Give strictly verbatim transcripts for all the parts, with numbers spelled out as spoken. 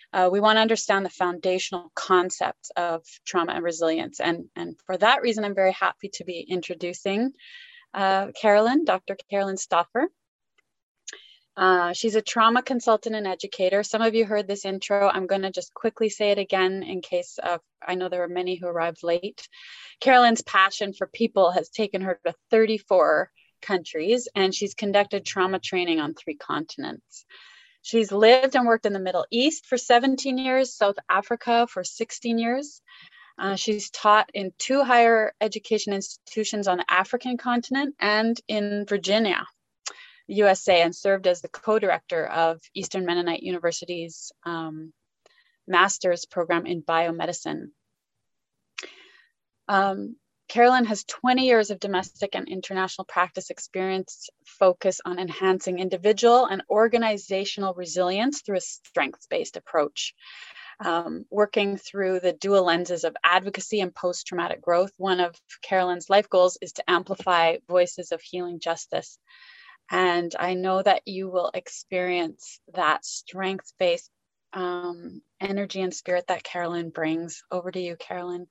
Uh, we want to understand the foundational concepts of trauma and resilience. And, and for that reason, I'm very happy to be introducing uh, Carolyn, Doctor Carolyn Stauffer. Uh, she's a trauma consultant and educator. Some of you heard this intro. I'm going to just quickly say it again in case of, I know there were many who arrived late. Carolyn's passion for people has taken her to thirty-four countries, and she's conducted trauma training on three continents. She's lived and worked in the Middle East for seventeen years, South Africa for sixteen years. Uh, she's taught in two higher education institutions on the African continent and in Virginia, U S A, and served as the co-director of Eastern Mennonite University's um, master's program in biomedicine. Um, Carolyn has twenty years of domestic and international practice experience focused on enhancing individual and organizational resilience through a strengths-based approach. Um, working through the dual lenses of advocacy and post-traumatic growth, one of Carolyn's life goals is to amplify voices of healing justice. And I know that you will experience that strength-based um, energy and spirit that Carolyn brings. Over to you, Carolyn.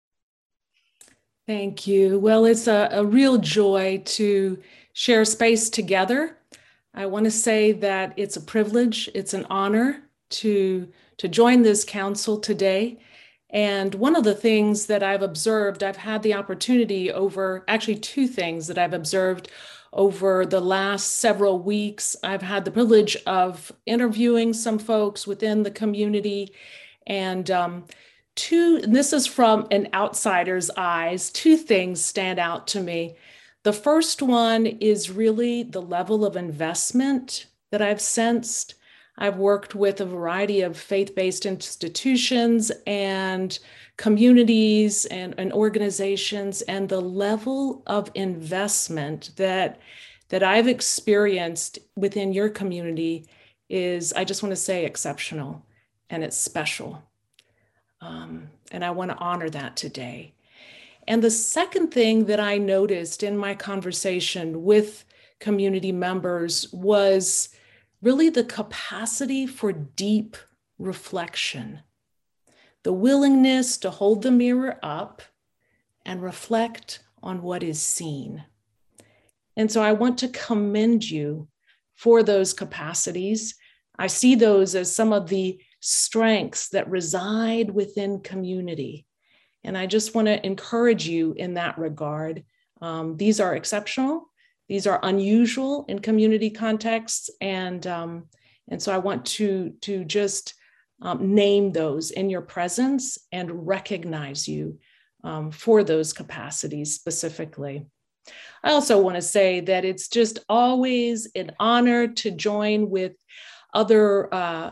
Thank you. Well, it's a, a real joy to share space together. I want to say that it's a privilege, it's an honor to, to join this council today. And one of the things that I've observed, I've had the opportunity over, actually two things that I've observed over the last several weeks. I've had the privilege of interviewing some folks within the community, and um, two, and this is from an outsider's eyes, two things stand out to me. The first one is really the level of investment that I've sensed. I've worked with a variety of faith-based institutions and communities and, and organizations, and the level of investment that, that I've experienced within your community is, I just want to say, exceptional, and it's special. Um, and I want to honor that today. And the second thing that I noticed in my conversation with community members was really the capacity for deep reflection, the willingness to hold the mirror up and reflect on what is seen. And so I want to commend you for those capacities. I see those as some of the strengths that reside within community. And I just want to encourage you in that regard. Um, these are exceptional. These are unusual in community contexts. And, um, and so I want to, to just um, name those in your presence and recognize you um, for those capacities specifically. I also want to say that it's just always an honor to join with other uh,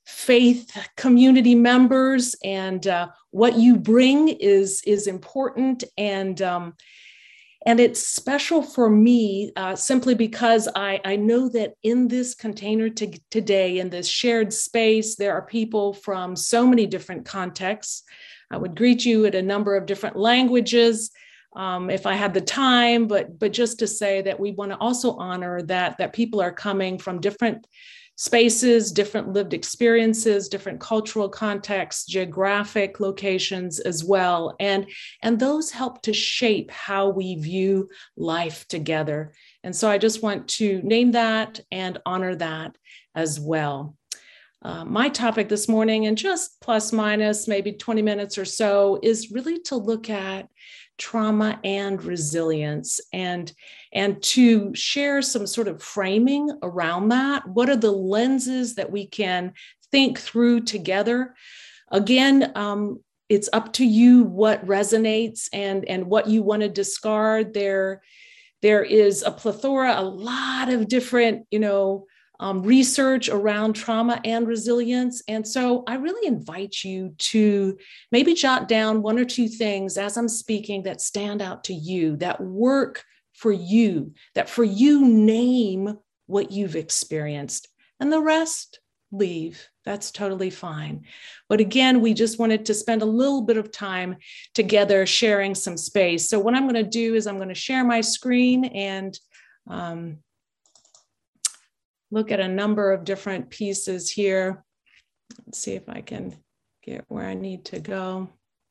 faith community members, and uh, what you bring is, is important. And um, And it's special for me uh, simply because I, I know that in this container to, today, in this shared space, there are people from so many different contexts. I would greet you in a number of different languages um, if I had the time, but, but just to say that we want to also honor that, that people are coming from different spaces, different lived experiences, different cultural contexts, geographic locations as well. And, and those help to shape how we view life together. And so I just want to name that and honor that as well. Uh, my topic this morning, and just plus minus maybe twenty minutes or so, is really to look at trauma and resilience, and, and to share some sort of framing around that. What are the lenses that we can think through together? Again, um, it's up to you what resonates and, and what you want to discard. There, there is a plethora, a lot of different, you know, Um, research around trauma and resilience. And so I really invite you to maybe jot down one or two things as I'm speaking that stand out to you, that work for you, that for you name what you've experienced, and the rest leave. That's totally fine. But again, we just wanted to spend a little bit of time together sharing some space. So what I'm going to do is I'm going to share my screen and um, look at a number of different pieces here. Let's see if I can get where I need to go.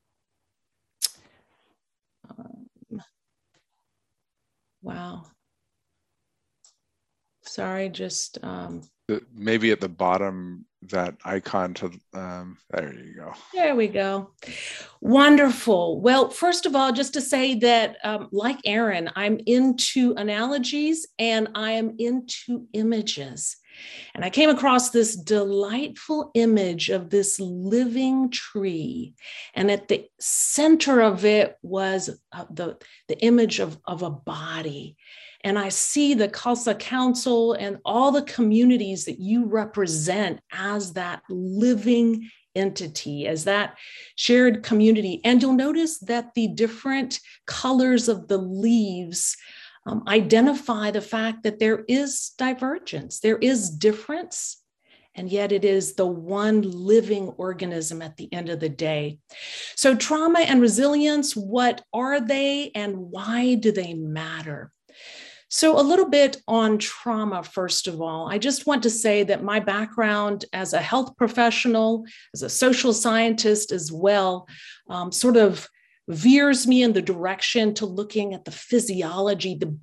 Um, wow. Sorry, just um, maybe at the bottom, that icon to, um, there you go. There we go. Wonderful. Well, first of all, just to say that um, like Aaron, I'm into analogies and I am into images. And I came across this delightful image of this living tree. And at the center of it was uh, the, the image of, of a body. And I see the Khalsa Council and all the communities that you represent as that living entity, as that shared community. And you'll notice that the different colors of the leaves um, identify the fact that there is divergence, there is difference, and yet it is the one living organism at the end of the day. So trauma and resilience, what are they and why do they matter? So a little bit on trauma, first of all. I just want to say that my background as a health professional, as a social scientist as well, um, sort of veers me in the direction to looking at the physiology, the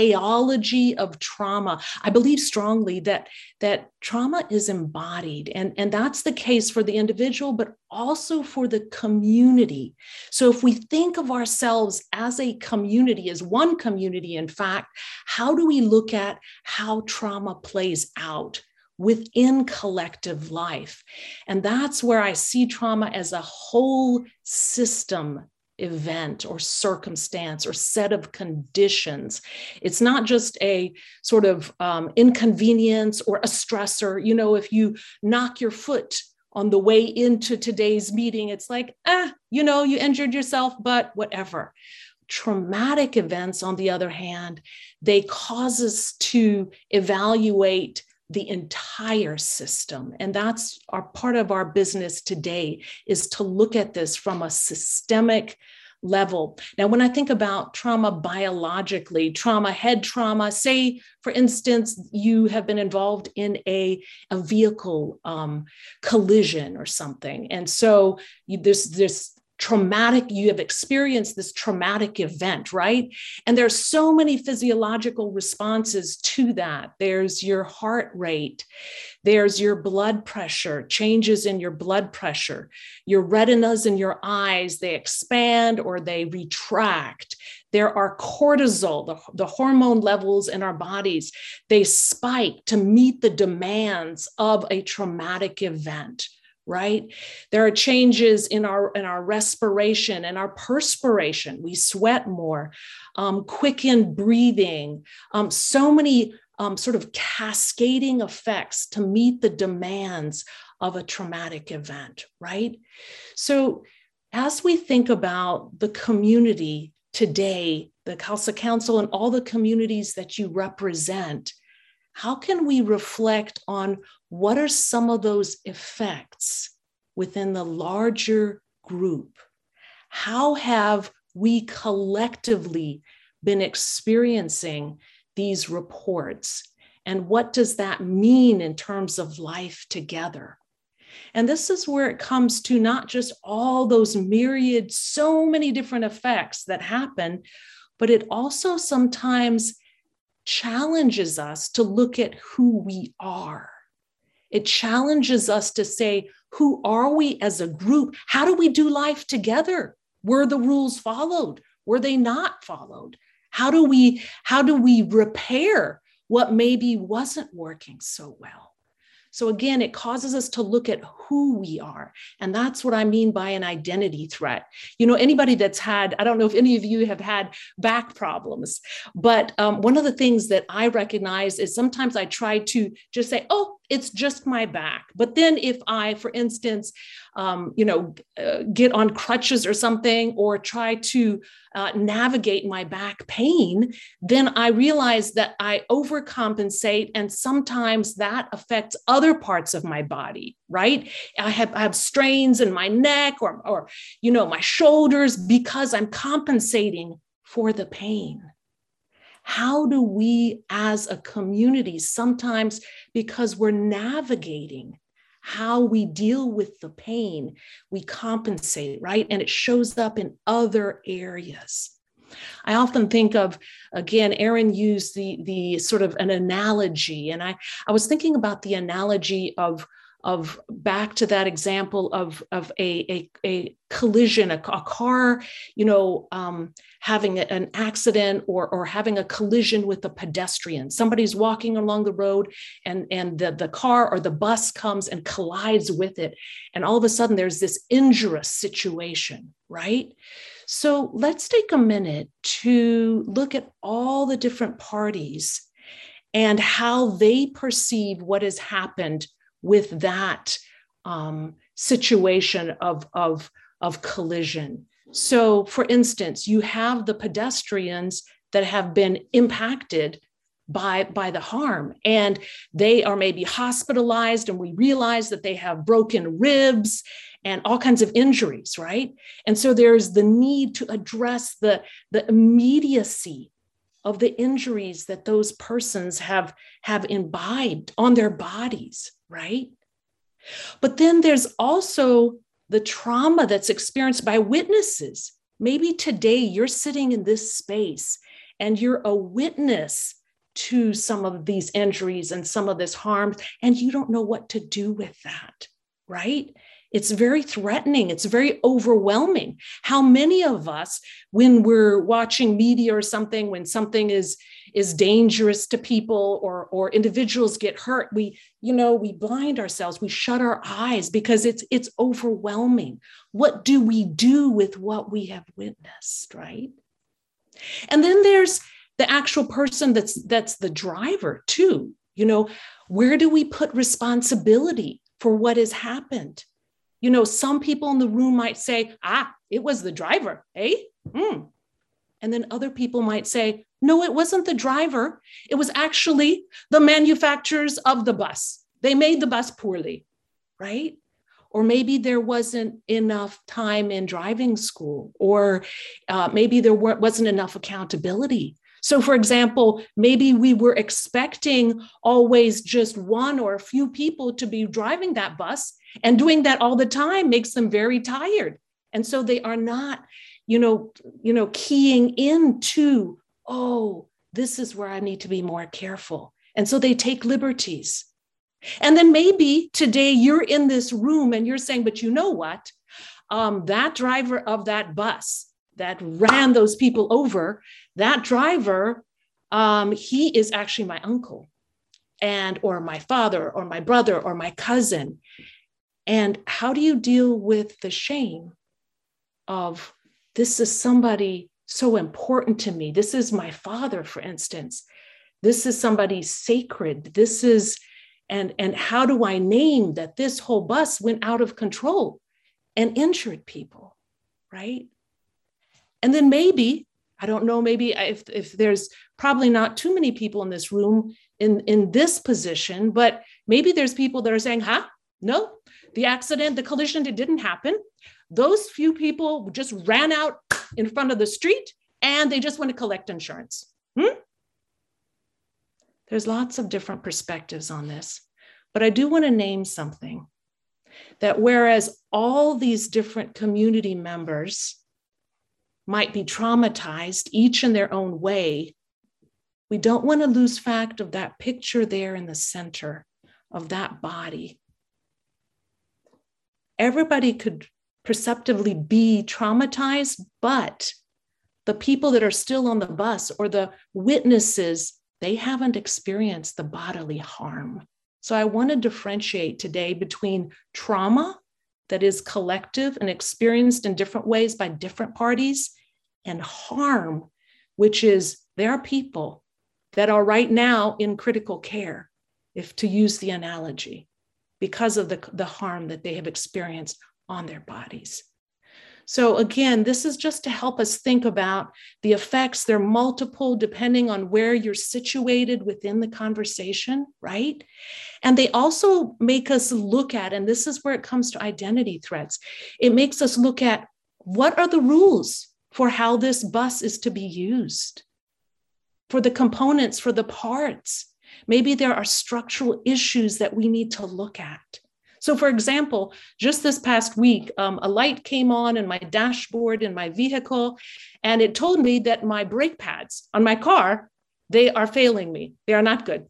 biology of trauma. I believe strongly that, that trauma is embodied, and, and that's the case for the individual, but also for the community. So if we think of ourselves as a community, as one community, in fact, how do we look at how trauma plays out within collective life? And that's where I see trauma as a whole system event or circumstance or set of conditions. It's not just a sort of um, inconvenience or a stressor. You know, if you knock your foot on the way into today's meeting, it's like, ah, you know, you injured yourself, but whatever. Traumatic events, on the other hand, they cause us to evaluate the entire system. And that's our part of our business today, is to look at this from a systemic level. Now, when I think about trauma biologically, trauma, head trauma, say, for instance, you have been involved in a, a vehicle um, collision or something. And so you, there's this traumatic, you have experienced this traumatic event, right? And there's so many physiological responses to that. There's your heart rate, there's your blood pressure, changes in your blood pressure, your retinas in your eyes, they expand or they retract. There are cortisol, the, the hormone levels in our bodies, they spike to meet the demands of a traumatic event. Right? There are changes in our, in our respiration and our perspiration. We sweat more, um, quickened breathing, um, so many um, sort of cascading effects to meet the demands of a traumatic event, right? So as we think about the community today, the Khalsa Council and all the communities that you represent, how can we reflect on what are some of those effects within the larger group? How have we collectively been experiencing these reports? And what does that mean in terms of life together? And this is where it comes to not just all those myriad, so many different effects that happen, but it also sometimes challenges us to look at who we are. It challenges us to say, who are we as a group? How do we do life together? Were the rules followed? Were they not followed? How do we, how do we repair what maybe wasn't working so well? So again, it causes us to look at who we are. And that's what I mean by an identity threat. You know, anybody that's had, I don't know if any of you have had back problems, but um, one of the things that I recognize is sometimes I try to just say, oh, it's just my back. But then if I, for instance, um, you know, uh, get on crutches or something, or try to uh, navigate my back pain, then I realize that I overcompensate, and sometimes that affects other parts of my body, right? I have, I have strains in my neck or, or, you know, my shoulders because I'm compensating for the pain. How do we as a community, sometimes because we're navigating, how we deal with the pain, we compensate, right? And it shows up in other areas. I often think of, again, Aaron used the, the sort of an analogy, and I, I was thinking about the analogy of, of back to that example of, of a, a, a collision, a, a car, you know, um, having an accident or, or having a collision with a pedestrian. Somebody's walking along the road and, and the, the car or the bus comes and collides with it. And all of a sudden there's this injurious situation, right? So let's take a minute to look at all the different parties and how they perceive what has happened with that um, situation of, of, of collision. So for instance, you have the pedestrians that have been impacted by, by the harm, and they are maybe hospitalized, and we realize that they have broken ribs and all kinds of injuries, right? And so there's the need to address the, the immediacy of the injuries that those persons have, have imbibed on their bodies, right? But then there's also the trauma that's experienced by witnesses. Maybe today you're sitting in this space and you're a witness to some of these injuries and some of this harm, and you don't know what to do with that, right? It's very threatening. It's very overwhelming. How many of us, when we're watching media or something, when something is, is dangerous to people or, or individuals get hurt, we, you know, we blind ourselves, we shut our eyes because it's, it's overwhelming. What do we do with what we have witnessed, right? And then there's the actual person that's, that's the driver too. You know, where do we put responsibility for what has happened? You know, some people in the room might say, ah, it was the driver, eh? Mm. And then other people might say, no, it wasn't the driver. It was actually the manufacturers of the bus. They made the bus poorly, right? Or maybe there wasn't enough time in driving school, or uh, maybe there weren't, wasn't enough accountability. So for example, maybe we were expecting always just one or a few people to be driving that bus, and doing that all the time makes them very tired. And so they are not, you know, you know, keying into, oh, this is where I need to be more careful. And so they take liberties. And then maybe today you're in this room and you're saying, but you know what? Um, that driver of that bus that ran those people over, that driver, um, he is actually my uncle, and or my father or my brother or my cousin. And how do you deal with the shame of, this is somebody so important to me. This is my father, for instance. This is somebody sacred. This is, and, and how do I name that this whole bus went out of control and injured people, right? And then maybe, I don't know, maybe if, if there's probably not too many people in this room in, in this position, but maybe there's people that are saying, huh, no, the accident, the collision, it didn't happen. Those few people just ran out in front of the street and they just want to collect insurance. Hmm? There's lots of different perspectives on this, but I do want to name something, that whereas all these different community members might be traumatized, each in their own way, we don't want to lose fact of that picture there in the center of that body. Everybody could perceptively be traumatized, but the people that are still on the bus or the witnesses, they haven't experienced the bodily harm. So I want to differentiate today between trauma that is collective and experienced in different ways by different parties, and harm, which is there are people that are right now in critical care, if to use the analogy, because of the, the harm that they have experienced on their bodies. So again, this is just to help us think about the effects. They're multiple depending on where you're situated within the conversation, right? And they also make us look at, and this is where it comes to identity threats, it makes us look at what are the rules for how this bus is to be used, for the components, for the parts. Maybe there are structural issues that we need to look at. So for example, just this past week, um, a light came on in my dashboard in my vehicle, and it told me that my brake pads on my car, they are failing me. They are not good.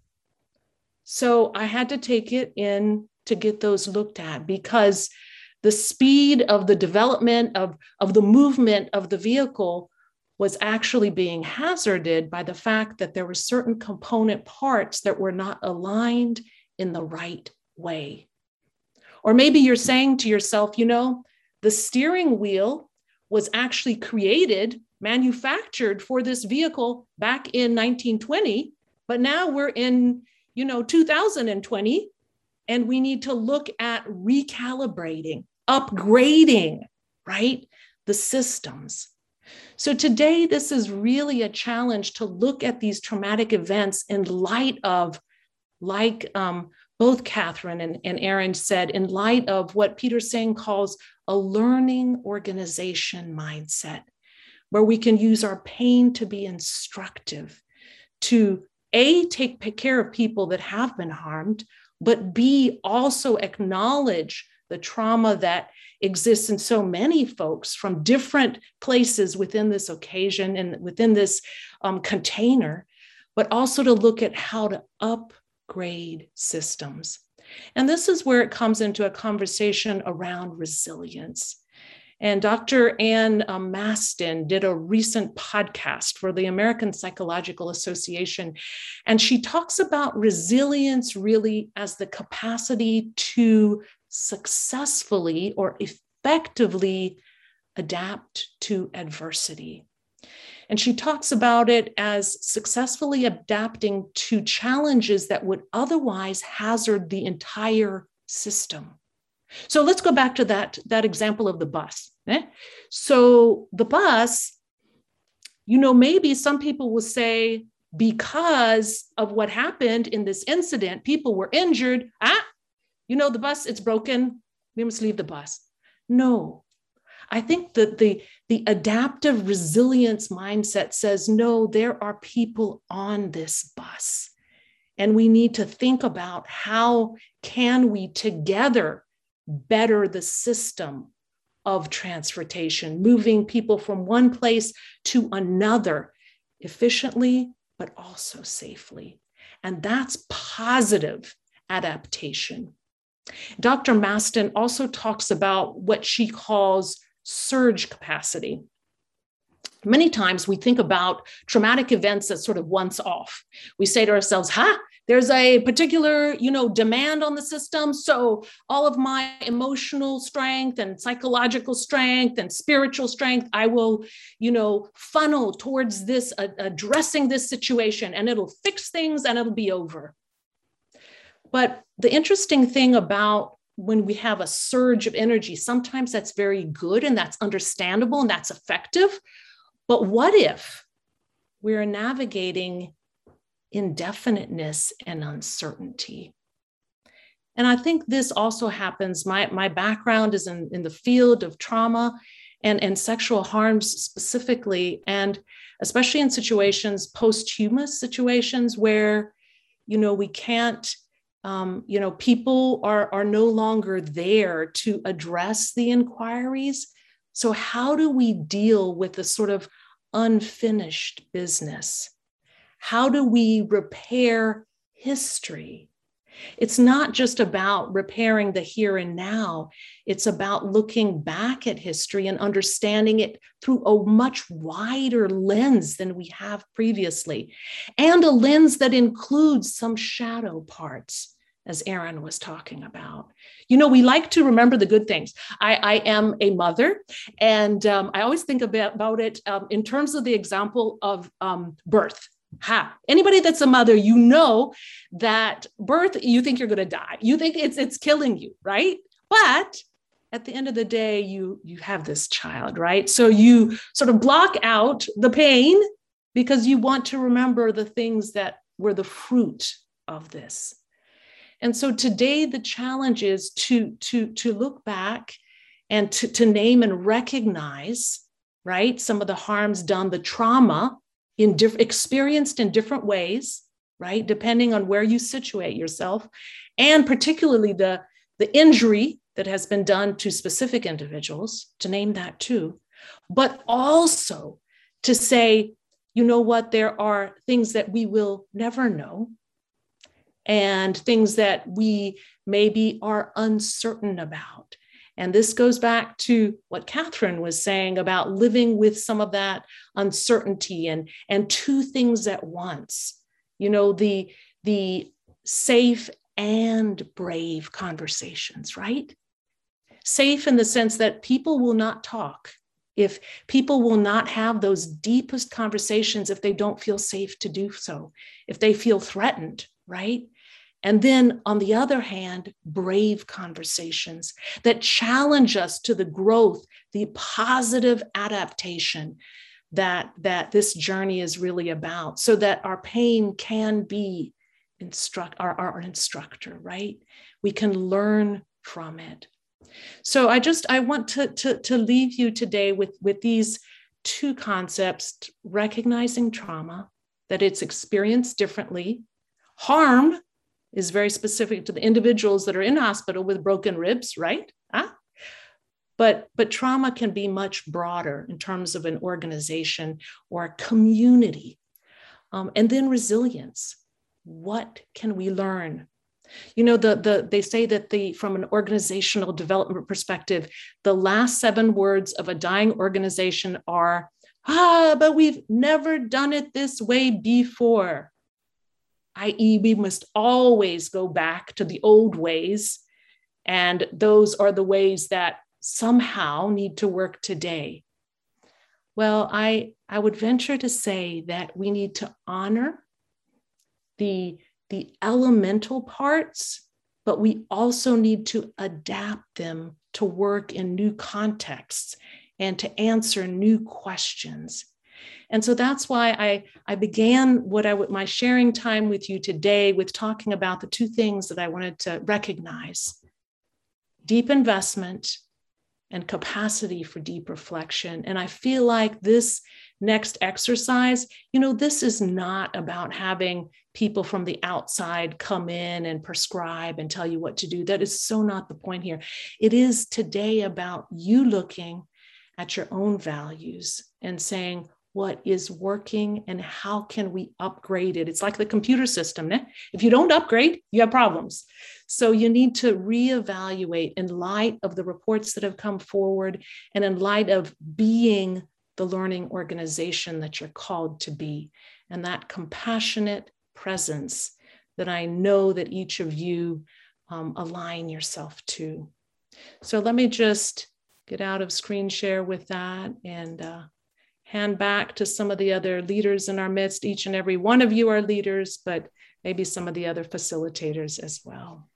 So I had to take it in to get those looked at, because the speed of the development of, of the movement of the vehicle was actually being hazarded by the fact that there were certain component parts that were not aligned in the right way. Or maybe you're saying to yourself, you know, the steering wheel was actually created, manufactured for this vehicle back in nineteen twenty, but now we're in, you know, two thousand twenty, and we need to look at recalibrating, upgrading, right, the systems. So today, this is really a challenge to look at these traumatic events in light of, like um, both Catherine and, and Aaron said, in light of what Peter Senge calls a learning organization mindset, where we can use our pain to be instructive, to A, take care of people that have been harmed, but B, also acknowledge the trauma that exists in so many folks from different places within this occasion and within this um, container, but also to look at how to upgrade systems. And this is where it comes into a conversation around resilience. And Doctor Ann um, Mastin did a recent podcast for the American Psychological Association, and she talks about resilience really as the capacity to successfully or effectively adapt to adversity. And she talks about it as successfully adapting to challenges that would otherwise hazard the entire system. So let's go back to that, that example of the bus. Eh? So the bus, you know, maybe some people will say, because of what happened in this incident, people were injured. Ah, you know, the bus, it's broken. We must leave the bus. No, I think that the, the adaptive resilience mindset says, no, there are people on this bus. And we need to think about how can we together better the system of transportation, moving people from one place to another efficiently, but also safely. And that's positive adaptation. Doctor Mastin also talks about what she calls surge capacity. Many times we think about traumatic events as sort of once off. We say to ourselves, ha, there's a particular, you know, demand on the system. So all of my emotional strength and psychological strength and spiritual strength, I will, you know, funnel towards this, uh, addressing this situation, and it'll fix things and it'll be over. But the interesting thing about when we have a surge of energy, sometimes that's very good and that's understandable and that's effective. But what if we're navigating indefiniteness and uncertainty? And I think this also happens. My, my background is in, in the field of trauma and, and sexual harms specifically, and especially in situations, posthumous situations where, you know, we can't, um, you know, people are, are no longer there to address the inquiries. So how do we deal with the sort of unfinished business? How do we repair history? It's not just about repairing the here and now. It's about looking back at history and understanding it through a much wider lens than we have previously, and a lens that includes some shadow parts, as Aaron was talking about. You know, we like to remember the good things. I, I am a mother, and um, I always think about, about it um, in terms of the example of um, birth. Ha, anybody that's a mother, you know that birth, you think you're going to die. You think it's it's killing you, right? But at the end of the day, you, you have this child, right? So you sort of block out the pain because you want to remember the things that were the fruit of this. And so today, the challenge is to, to, to look back and to, to name and recognize, right, some of the harms done, the trauma in diff- experienced in different ways, right, depending on where you situate yourself, and particularly the, the injury that has been done to specific individuals, to name that too, but also to say, you know what, there are things that we will never know and things that we maybe are uncertain about. And this goes back to what Catherine was saying about living with some of that uncertainty and, and two things at once. You know, the, the safe and brave conversations, right? Safe in the sense that people will not talk. If people will not have those deepest conversations if they don't feel safe to do so, if they feel threatened, right? And then on the other hand, brave conversations that challenge us to the growth, the positive adaptation that, that this journey is really about, so that our pain can be instruct our, our instructor, right? We can learn from it. So I just, I want to, to, to leave you today with, with these two concepts: recognizing trauma, that it's experienced differently. Harm is very specific to the individuals that are in hospital with broken ribs, right? Huh? But, but trauma can be much broader in terms of an organization or a community. Um, and then resilience. What can we learn? You know, the, the, they say that the, from an organizational development perspective, the last seven words of a dying organization are, ah, but we've never done it this way before. that is, we must always go back to the old ways. And those are the ways that somehow need to work today. Well, I, I would venture to say that we need to honor the the elemental parts, but we also need to adapt them to work in new contexts and to answer new questions. And so that's why I, I began what I would, my sharing time with you today with talking about the two things that I wanted to recognize: deep investment and capacity for deep reflection. And I feel like this next exercise, you know, this is not about having people from the outside come in and prescribe and tell you what to do. That is so not the point here. It is today about you looking at your own values and saying, what is working and how can we upgrade it? It's like the computer system. Eh? If you don't upgrade, you have problems. So you need to reevaluate in light of the reports that have come forward and in light of being the learning organization that you're called to be, and that compassionate presence that I know that each of you um, align yourself to. So let me just get out of screen share with that and uh, hand back to some of the other leaders in our midst. Each and every one of you are leaders, but maybe some of the other facilitators as well.